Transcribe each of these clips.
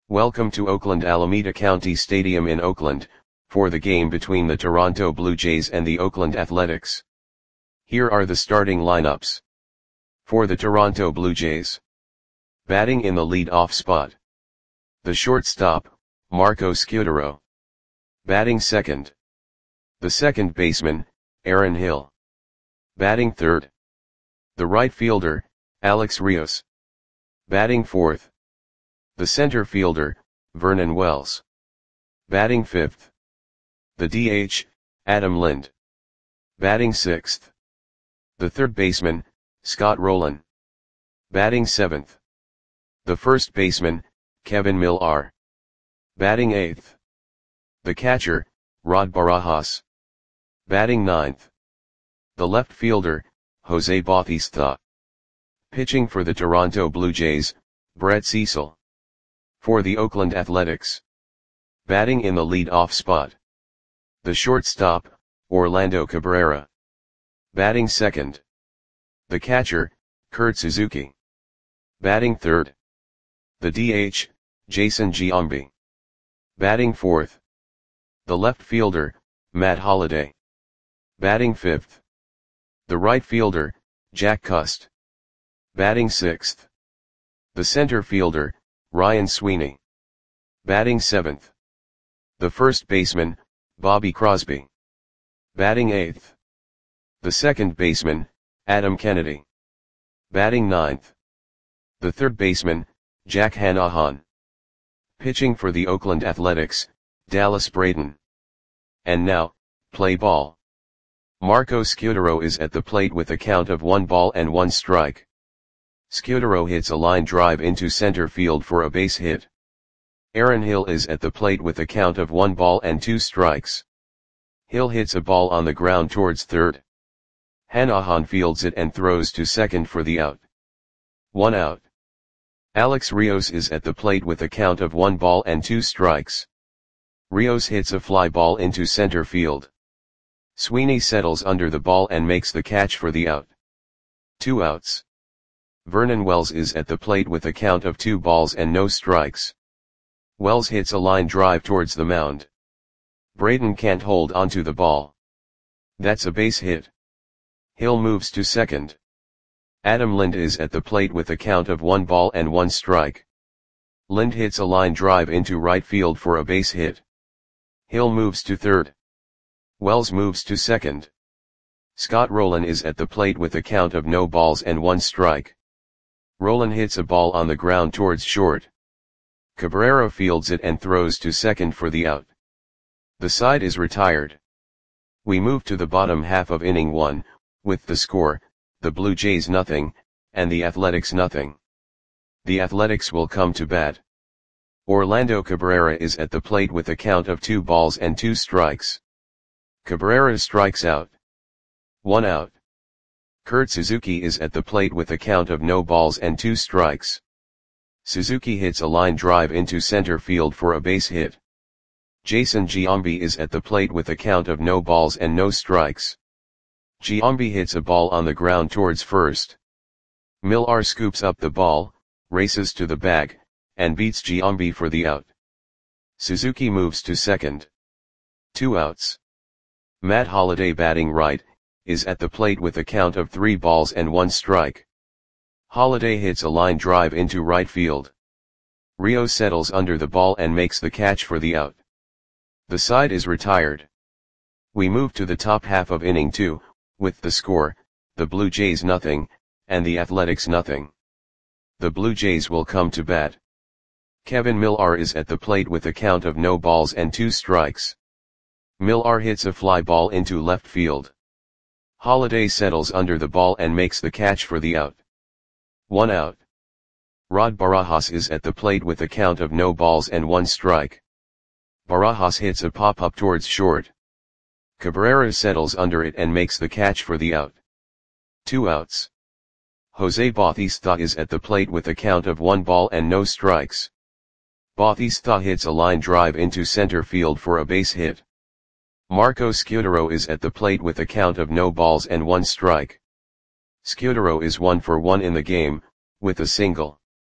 Welcome to Oakland Alameda County Stadium in Oakland, for the game between the Toronto Blue Jays and the Oakland Athletics. Here are the starting lineups. For the Toronto Blue Jays. Batting in the lead-off spot. The shortstop, Marco Scutaro. Batting second. The second baseman, Aaron Hill. Batting third. The right fielder, Alex Rios. Batting fourth. The center fielder, Vernon Wells. Batting fifth. The DH, Adam Lind. Batting sixth. The third baseman, Scott Rolen. Batting seventh. The first baseman, Kevin Millar. Batting eighth. The catcher, Rod Barajas. Batting ninth. The left fielder, Jose Bautista. Pitching for the Toronto Blue Jays, Brett Cecil. For the Oakland Athletics. Batting in the lead-off spot. The shortstop, Orlando Cabrera. Batting second. The catcher, Kurt Suzuki. Batting third. The DH, Jason Giambi. Batting fourth. The left fielder, Matt Holliday. Batting fifth. The right fielder, Jack Cust. Batting sixth. The center fielder, Ryan Sweeney. Batting seventh. The first baseman, Bobby Crosby. Batting eighth. The second baseman, Adam Kennedy. Batting ninth. The third baseman, Jack Hanahan. Pitching for the Oakland Athletics, Dallas Braden. And now, play ball. Marco Scutaro is at the plate with a count of 1-1 strike. Scutaro hits a line drive into center field for a base hit. Aaron Hill is at the plate with a count of 1-2 strikes. Hill hits a ball on the ground towards third. Hanahan fields it and throws to second for the out. 1 out. Alex Rios is at the plate with a count of 1-2 strikes. Rios hits a fly ball into center field. Sweeney settles under the ball and makes the catch for the out. 2 outs. Vernon Wells is at the plate with a count of 2-0 strikes. Wells hits a line drive towards the mound. Braden can't hold onto the ball. That's a base hit. Hill moves to second. Adam Lind is at the plate with a count of 1-1 strike. Lind hits a line drive into right field for a base hit. Hill moves to third. Wells moves to second. Scott Rolen is at the plate with a count of 0-1 strike. Rolen hits a ball on the ground towards short. Cabrera fields it and throws to second for the out. The side is retired. We move to the bottom half of inning 1, with the score, the Blue Jays 0, and the Athletics 0. The Athletics will come to bat. Orlando Cabrera is at the plate with a count of 2-2 strikes. Cabrera strikes out. 1 out. Kurt Suzuki is at the plate with a count of 0-2 strikes. Suzuki hits a line drive into center field for a base hit. Jason Giambi is at the plate with a count of 0 strikes. Giambi hits a ball on the ground towards first. Millar scoops up the ball, races to the bag, and beats Giambi for the out. Suzuki moves to second. 2 outs. Matt Holliday, batting right, is at the plate with a count of 3-1 strike. Holliday hits a line drive into right field. Rio settles under the ball and makes the catch for the out. The side is retired. We move to the top half of inning 2, with the score, the Blue Jays 0, and the Athletics 0. The Blue Jays will come to bat. Kevin Millar is at the plate with a count of 0-2 strikes. Millar hits a fly ball into left field. Holliday settles under the ball and makes the catch for the out. 1 out. Rod Barajas is at the plate with a count of 0-1 strike. Barajas hits a pop-up towards short. Cabrera settles under it and makes the catch for the out. 2 outs. Jose Bautista is at the plate with a count of 1-0 strikes. Bautista hits a line drive into center field for a base hit. Marco Scutaro is at the plate with a count of 0-1 strike. Scutaro is 1 for 1 in the game, with a single.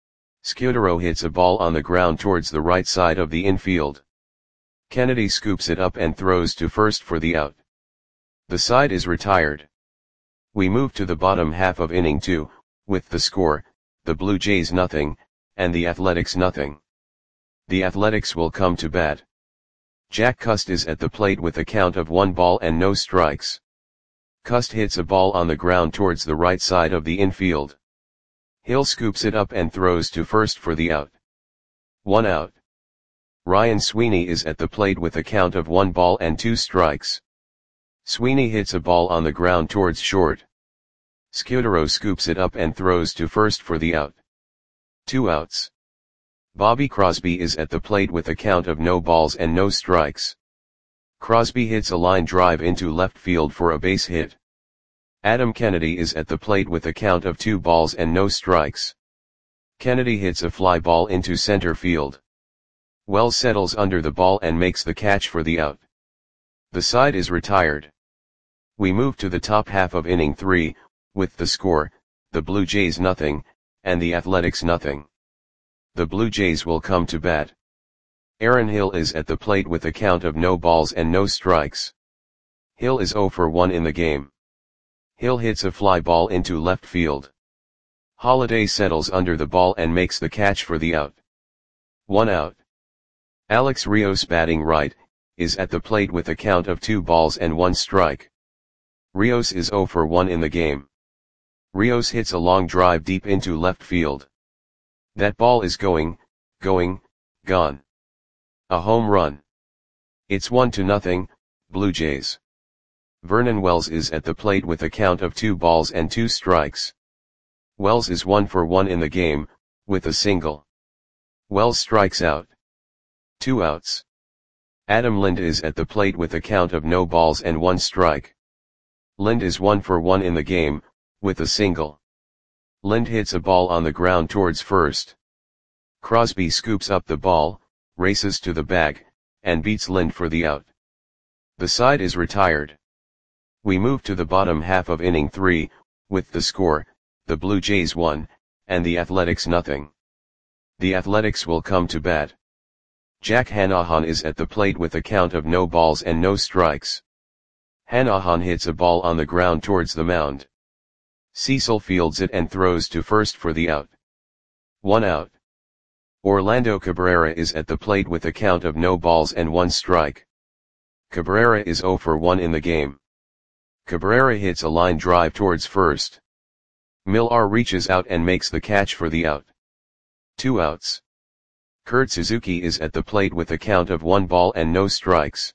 Scudero hits a ball on the ground towards the right side of the infield. Kennedy scoops it up and throws to first for the out. The side is retired. We move to the bottom half of inning 2, with the score, the Blue Jays nothing, and the Athletics nothing. The Athletics will come to bat. Jack Cust is at the plate with a count of 1 ball and no strikes. Cust hits a ball on the ground towards the right side of the infield. Hill scoops it up and throws to first for the out. 1 out. Ryan Sweeney is at the plate with a count of 1 ball and 2 strikes. Sweeney hits a ball on the ground towards short. Scudero scoops it up and throws to first for the out. 2 outs. Bobby Crosby is at the plate with a count of no balls and no strikes. Crosby hits a line drive into left field for a base hit. Adam Kennedy is at the plate with a count of 2 balls and no strikes. Kennedy hits a fly ball into center field. Wells settles under the ball and makes the catch for the out. The side is retired. We move to the top half of inning 3, with the score, the Blue Jays nothing, and the Athletics nothing. The Blue Jays will come to bat. Aaron Hill is at the plate with a count of no balls and no strikes. Hill is 0 for 1 in the game. Hill hits a fly ball into left field. Holliday settles under the ball and makes the catch for the out. 1 out. Alex Rios, batting right, is at the plate with a count of 2 balls and 1 strike. Rios is 0 for 1 in the game. Rios hits a long drive deep into left field. That ball is gone. A home run. It's 1-0, Blue Jays. Vernon Wells is at the plate with a count of 2 balls and 2 strikes. Wells is 1 for 1 in the game, with a single. Wells strikes out. 2 outs. Adam Lind is at the plate with a count of no balls and 1 strike. Lind is 1 for 1 in the game, with a single. Lind hits a ball on the ground towards first. Crosby scoops up the ball, races to the bag, and beats Lind for the out. The side is retired. We move to the bottom half of inning 3, with the score, the Blue Jays 1, and the Athletics nothing. The Athletics will come to bat. Jack Hanahan is at the plate with a count of no balls and no strikes. Hanahan hits a ball on the ground towards the mound. Cecil fields it and throws to first for the out. 1 out. Orlando Cabrera is at the plate with a count of no balls and 1 strike. Cabrera is 0 for 1 in the game. Cabrera hits a line drive towards first. Millar reaches out and makes the catch for the out. 2 outs. Kurt Suzuki is at the plate with a count of 1 ball and no strikes.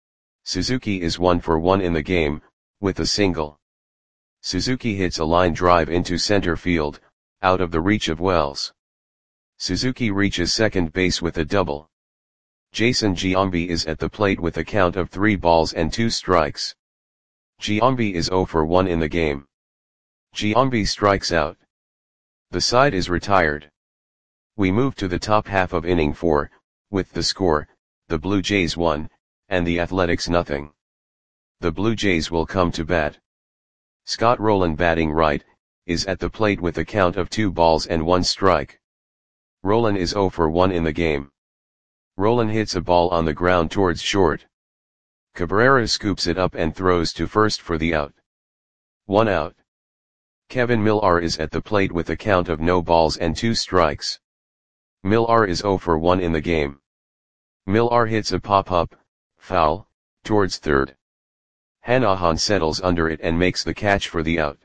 Suzuki is 1 for 1 in the game, with a single. Suzuki hits a line drive into center field, out of the reach of Wells. Suzuki reaches second base with a double. Jason Giambi is at the plate with a count of 3 balls and 2 strikes. Giambi is 0 for 1 in the game. Giambi strikes out. The side is retired. We move to the top half of inning 4, with the score, the Blue Jays 1, and the Athletics nothing. The Blue Jays will come to bat. Scott Rowland, batting right, is at the plate with a count of 2 balls and 1 strike. Rowland is 0 for 1 in the game. Rowland hits a ball on the ground towards short. Cabrera scoops it up and throws to first for the out. 1 out. Kevin Millar is at the plate with a count of no balls and 2 strikes. Millar is 0 for 1 in the game. Millar hits a pop-up, foul, towards third. Hanahan settles under it and makes the catch for the out.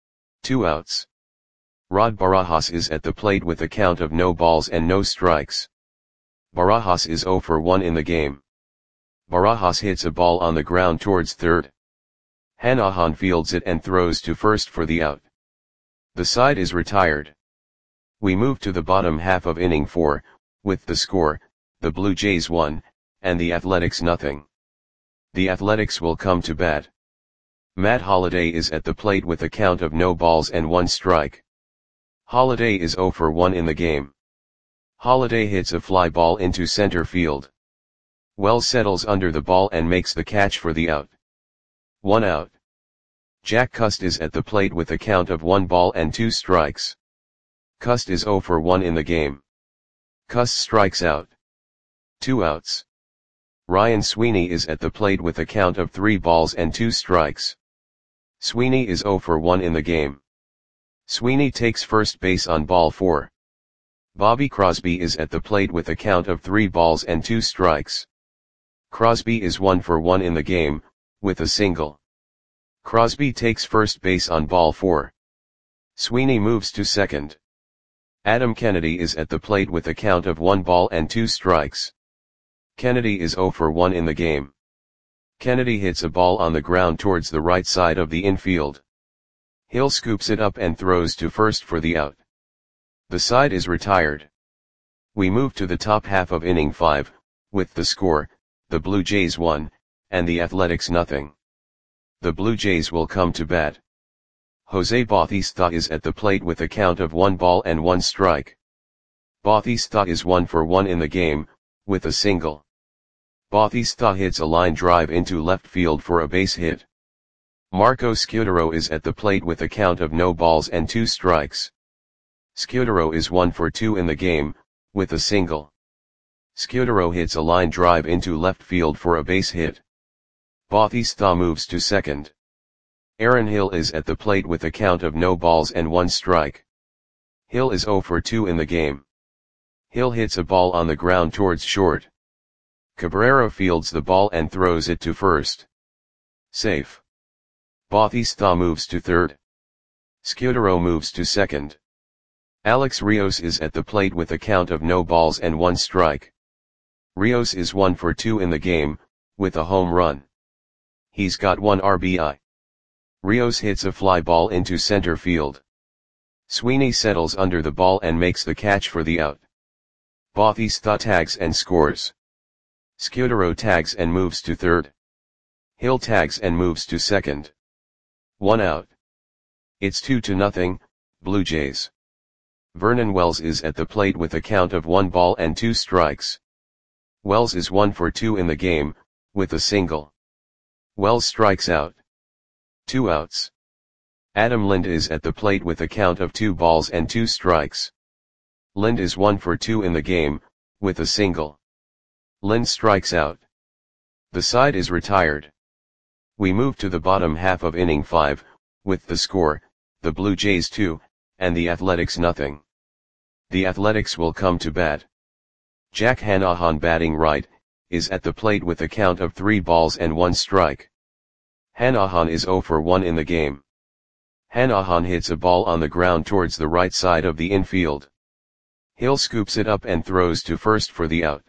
2 outs. Rod Barajas is at the plate with a count of no balls and no strikes. Barajas is 0 for 1 in the game. Barajas hits a ball on the ground towards third. Hanahan fields it and throws to first for the out. The side is retired. We move to the bottom half of inning 4, with the score, the Blue Jays 1, and the Athletics nothing. The Athletics will come to bat. Matt Holliday is at the plate with a count of no balls and 1 strike. Holliday is 0 for 1 in the game. Holliday hits a fly ball into center field. Wells settles under the ball and makes the catch for the out. 1 out. Jack Cust is at the plate with a count of 1 ball and 2 strikes. Cust is 0 for 1 in the game. Cust strikes out. 2 outs. Ryan Sweeney is at the plate with a count of 3 balls and 2 strikes. Sweeney is 0 for 1 in the game. Sweeney takes first base on ball 4. Bobby Crosby is at the plate with a count of 3 balls and 2 strikes. Crosby is 1 for 1 in the game, with a single. Crosby takes first base on ball 4. Sweeney moves to second. Adam Kennedy is at the plate with a count of 1 ball and 2 strikes. Kennedy is 0 for 1 in the game. Kennedy hits a ball on the ground towards the right side of the infield. Hill scoops it up and throws to first for the out. The side is retired. We move to the top half of inning 5, with the score, the Blue Jays 1, and the Athletics nothing. The Blue Jays will come to bat. Jose Bautista is at the plate with a count of 1 ball and 1 strike. Bautista is 1 for 1 in the game, with a single. Bautista hits a line drive into left field for a base hit. Marco Scutaro is at the plate with a count of no balls and 2 strikes. Scutaro is 1 for 2 in the game, with a single. Scutaro hits a line drive into left field for a base hit. Bautista moves to second. Aaron Hill is at the plate with a count of no balls and 1 strike. Hill is 0 for 2 in the game. Hill hits a ball on the ground towards short. Cabrera fields the ball and throws it to first. Safe. Bautista moves to third. Scutaro moves to second. Alex Rios is at the plate with a count of no balls and 1 strike. Rios is 1 for 2 in the game, with a home run. He's got 1 RBI. Rios hits a fly ball into center field. Sweeney settles under the ball and makes the catch for the out. Bautista tags and scores. Scutaro tags and moves to third. Hill tags and moves to second. 1 out. It's 2-0, Blue Jays. Vernon Wells is at the plate with a count of 1 ball and 2 strikes. Wells is 1 for 2 in the game, with a single. Wells strikes out. 2 outs. Adam Lind is at the plate with a count of 2 balls and 2 strikes. Lind is 1 for 2 in the game, with a single. Lind strikes out. The side is retired. We move to the bottom half of inning 5, with the score, the Blue Jays 2, and the Athletics nothing. The Athletics will come to bat. Jack Hanahan batting right, is at the plate with a count of 3 balls and 1 strike. Hanahan is 0 for 1 in the game. Hanahan hits a ball on the ground towards the right side of the infield. Hill scoops it up and throws to first for the out.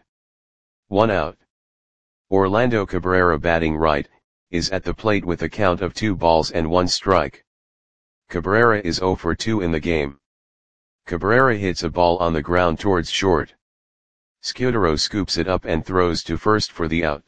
1 out. Orlando Cabrera batting right, is at the plate with a count of 2 balls and 1 strike. Cabrera is 0 for 2 in the game. Cabrera hits a ball on the ground towards short. Scutaro scoops it up and throws to first for the out.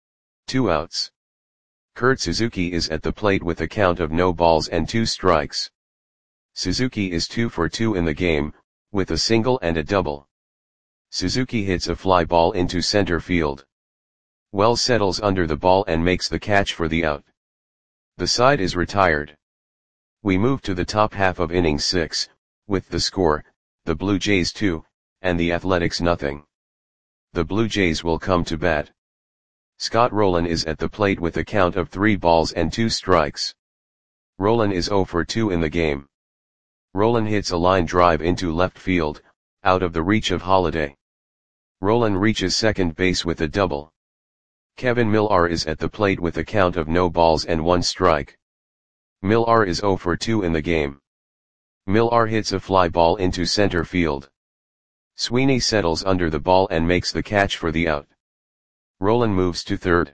2 outs. Kurt Suzuki is at the plate with a count of no balls and 2 strikes. Suzuki is 2 for 2 in the game, with a single and a double. Suzuki hits a fly ball into center field. Wells settles under the ball and makes the catch for the out. The side is retired. We move to the top half of inning 6, with the score, the Blue Jays 2, and the Athletics nothing. The Blue Jays will come to bat. Scott Rolen is at the plate with a count of 3 balls and 2 strikes. Rolen is 0 for 2 in the game. Rolen hits a line drive into left field, out of the reach of Holliday. Rolen reaches second base with a double. Kevin Millar is at the plate with a count of no balls and 1 strike. Millar is 0 for 2 in the game. Millar hits a fly ball into center field. Sweeney settles under the ball and makes the catch for the out. Rolen moves to third.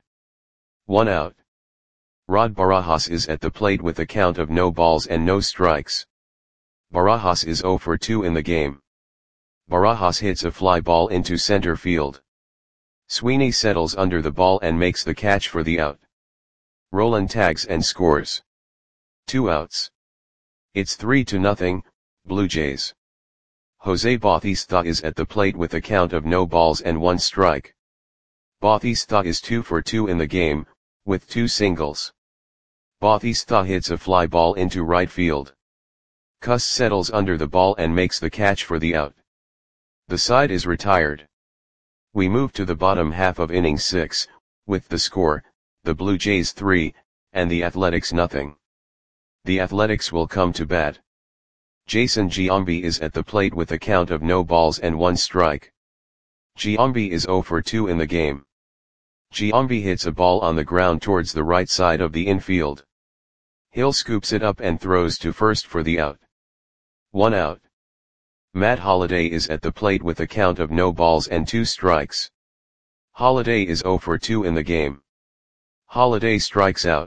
1 out. Rod Barajas is at the plate with a count of no balls and no strikes. Barajas is 0 for 2 in the game. Barajas hits a fly ball into center field. Sweeney settles under the ball and makes the catch for the out. Rolen tags and scores. 2 outs. It's 3-0, Blue Jays. Jose Bautista is at the plate with a count of no balls and 1 strike. Bautista is 2 for 2 in the game, with 2 singles. Bautista hits a fly ball into right field. Kuss settles under the ball and makes the catch for the out. The side is retired. We move to the bottom half of inning 6, with the score, the Blue Jays 3, and the Athletics nothing. The Athletics will come to bat. Jason Giambi is at the plate with a count of no balls and 1 strike. Giambi is 0 for 2 in the game. Giambi hits a ball on the ground towards the right side of the infield. Hill scoops it up and throws to first for the out. 1 out. Matt Holliday is at the plate with a count of no balls and 2 strikes. Holliday is 0 for 2 in the game. Holliday strikes out.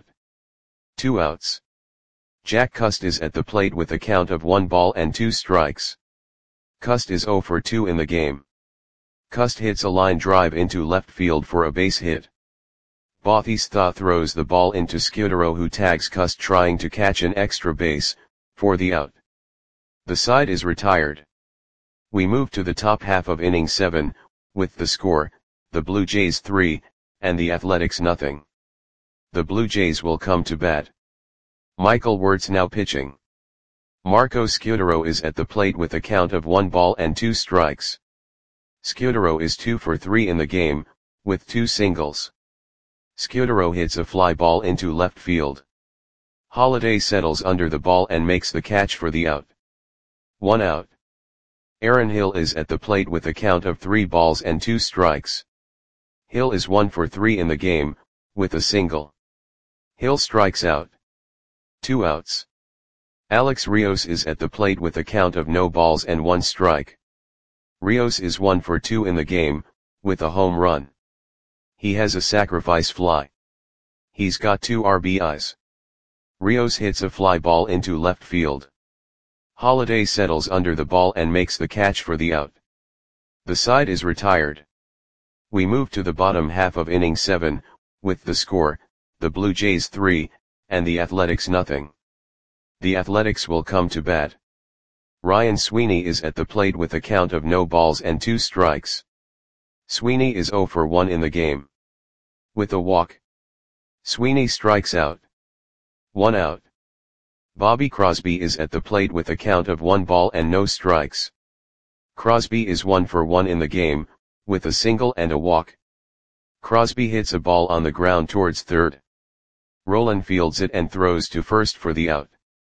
2 outs. Jack Cust is at the plate with a count of 1 ball and 2 strikes. Cust is 0 for 2 in the game. Cust hits a line drive into left field for a base hit. Bautista throws the ball into Scudero, who tags Cust trying to catch an extra base, for the out. The side is retired. We move to the top half of inning 7, with the score, the Blue Jays 3, and the Athletics nothing. The Blue Jays will come to bat. Michael Wirtz now pitching. Marco Scudero is at the plate with a count of 1 ball and 2 strikes. Scudero is 2 for 3 in the game, with 2 singles. Scudero hits a fly ball into left field. Holliday settles under the ball and makes the catch for the out. 1 out. Aaron Hill is at the plate with a count of 3 balls and 2 strikes. Hill is 1 for 3 in the game, with a single. Hill strikes out. 2 outs. Alex Rios is at the plate with a count of no balls and 1 strike. Rios is 1 for 2 in the game, with a home run. He has a sacrifice fly. He's got 2 RBIs. Rios hits a fly ball into left field. Holliday settles under the ball and makes the catch for the out. The side is retired. We move to the bottom half of inning 7, with the score, the Blue Jays 3, and the Athletics nothing. The Athletics will come to bat. Ryan Sweeney is at the plate with a count of no balls and 2 strikes. Sweeney is 0 for 1 in the game. With a walk, Sweeney strikes out. 1 out. Bobby Crosby is at the plate with a count of 1 ball and no strikes. Crosby is 1 for 1 in the game, with a single and a walk. Crosby hits a ball on the ground towards third. Roland fields it and throws to first for the out.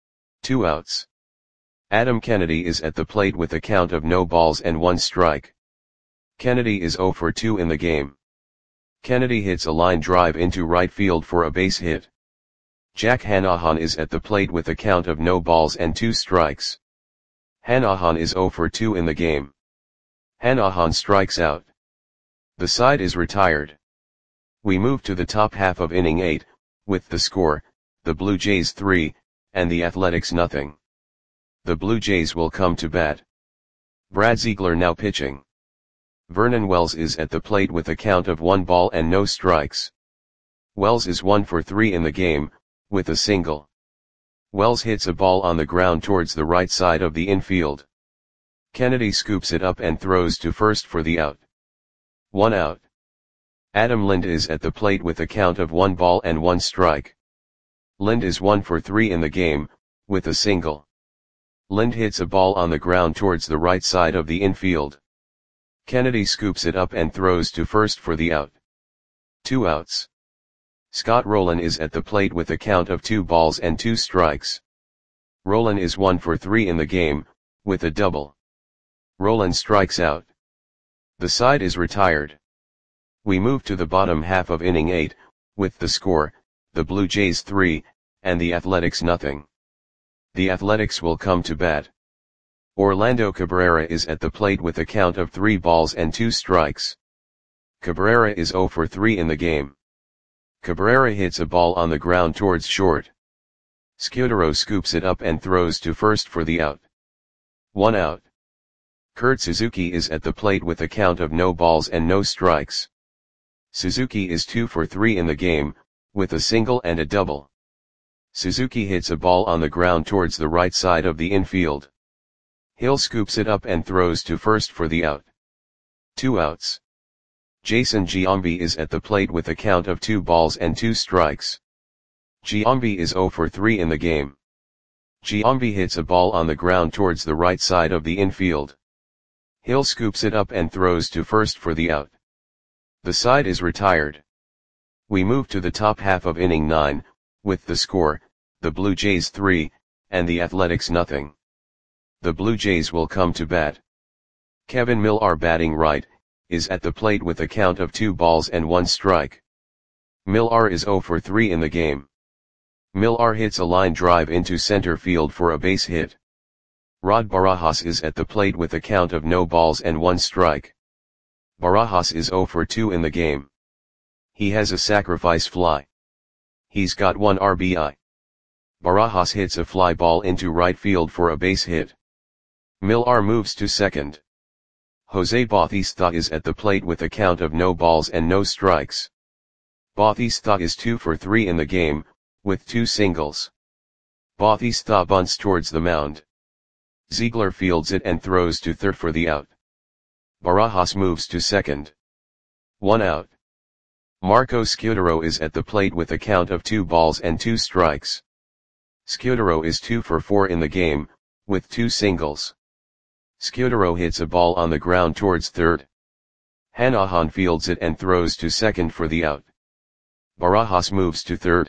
2 outs. Adam Kennedy is at the plate with a count of no balls and 1 strike. Kennedy is 0 for 2 in the game. Kennedy hits a line drive into right field for a base hit. Jack Hanahan is at the plate with a count of no balls and 2 strikes. Hanahan is 0 for 2 in the game. Hanahan strikes out. The side is retired. We move to the top half of inning 8, with the score, the Blue Jays 3, and the Athletics nothing. The Blue Jays will come to bat. Brad Ziegler now pitching. Vernon Wells is at the plate with a count of 1 ball and no strikes. Wells is 1 for 3 in the game, with a single. Wells hits a ball on the ground towards the right side of the infield. Kennedy scoops it up and throws to first for the out. 1 out. Adam Lind is at the plate with a count of 1 ball and 1 strike. Lind is 1 for 3 in the game, with a single. Lind hits a ball on the ground towards the right side of the infield. Kennedy scoops it up and throws to first for the out. 2 outs. Scott Rowland is at the plate with a count of 2 balls and 2 strikes. Rowland is 1 for 3 in the game, with a double. Rowland strikes out. The side is retired. We move to the bottom half of inning 8, with the score, the Blue Jays 3, and the Athletics nothing. The Athletics will come to bat. Orlando Cabrera is at the plate with a count of 3 balls and 2 strikes. Cabrera is 0 for 3 in the game. Cabrera hits a ball on the ground towards short. Scudero scoops it up and throws to first for the out. 1 out. Kurt Suzuki is at the plate with a count of no balls and no strikes. Suzuki is 2 for 3 in the game, with a single and a double. Suzuki hits a ball on the ground towards the right side of the infield. Hill scoops it up and throws to first for the out. 2 outs. Jason Giambi is at the plate with a count of 2 balls and 2 strikes. Giambi is 0 for 3 in the game. Giambi hits a ball on the ground towards the right side of the infield. Hill scoops it up and throws to first for the out. The side is retired. We move to the top half of inning 9, with the score, the Blue Jays 3, and the Athletics nothing. The Blue Jays will come to bat. Kevin Millar, batting right, is at the plate with a count of 2 balls and 1 strike. Millar is 0 for 3 in the game. Millar hits a line drive into center field for a base hit. Rod Barajas is at the plate with a count of no balls and 1 strike. Barajas is 0 for 2 in the game. He has a sacrifice fly. He's got 1 RBI. Barajas hits a fly ball into right field for a base hit. Millar moves to second. Jose Bautista is at the plate with a count of no balls and no strikes. Bautista is 2 for 3 in the game, with 2 singles. Bautista bunts towards the mound. Ziegler fields it and throws to third for the out. Barajas moves to second. 1 out. Marco Scutaro is at the plate with a count of 2 balls and 2 strikes. Scutaro is 2 for 4 in the game, with 2 singles. Scutaro hits a ball on the ground towards third. Hanahan fields it and throws to second for the out. Barajas moves to third.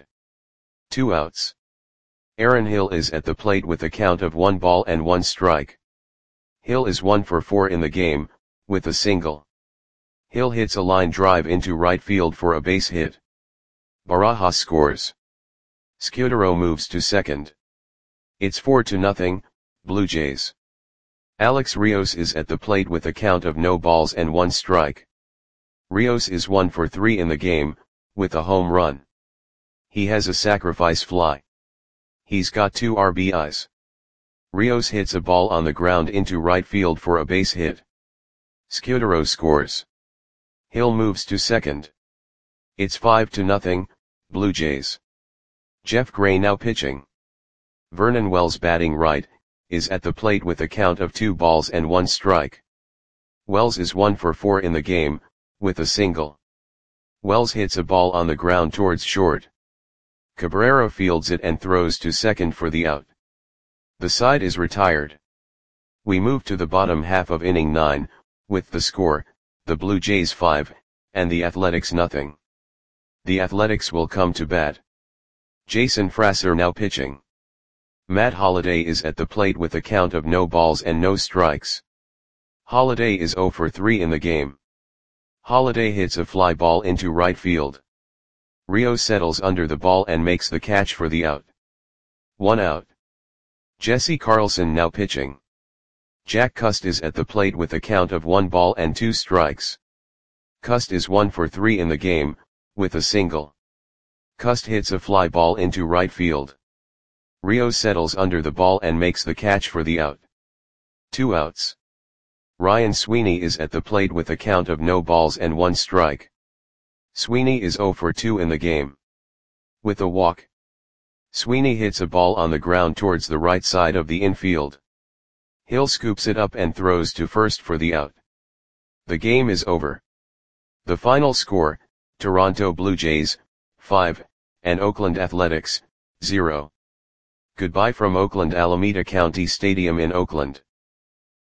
2 outs. Aaron Hill is at the plate with a count of 1 ball and 1 strike. Hill is 1 for 4 in the game, with a single. Hill hits a line drive into right field for a base hit. Barajas scores. Scutaro moves to second. It's 4-0, Blue Jays. Alex Rios is at the plate with a count of no balls and 1 strike. Rios is 1 for 3 in the game, with a home run. He has a sacrifice fly. He's got 2 RBIs. Rios hits a ball on the ground into right field for a base hit. Scutaro scores. Hill moves to second. It's 5-0, Blue Jays. Jeff Gray now pitching. Vernon Wells, batting right, is at the plate with a count of 2 balls and 1 strike. Wells is 1 for 4 in the game, with a single. Wells hits a ball on the ground towards short. Cabrera fields it and throws to second for the out. The side is retired. We move to the bottom half of inning 9, with the score, the Blue Jays 5, and the Athletics nothing. The Athletics will come to bat. Jason Frasser now pitching. Matt Holliday is at the plate with a count of no balls and no strikes. Holliday is 0 for 3 in the game. Holliday hits a fly ball into right field. Rios settles under the ball and makes the catch for the out. 1 out. Jesse Carlson now pitching. Jack Cust is at the plate with a count of 1 ball and 2 strikes. Cust is 1 for 3 in the game, with a single. Cust hits a fly ball into right field. Rios settles under the ball and makes the catch for the out. 2 outs. Ryan Sweeney is at the plate with a count of no balls and 1 strike. Sweeney is 0 for 2 in the game. With a walk. Sweeney hits a ball on the ground towards the right side of the infield. Hill scoops it up and throws to first for the out. The game is over. The final score, Toronto Blue Jays, 5, and Oakland Athletics, 0. Goodbye from Oakland Alameda County Stadium in Oakland.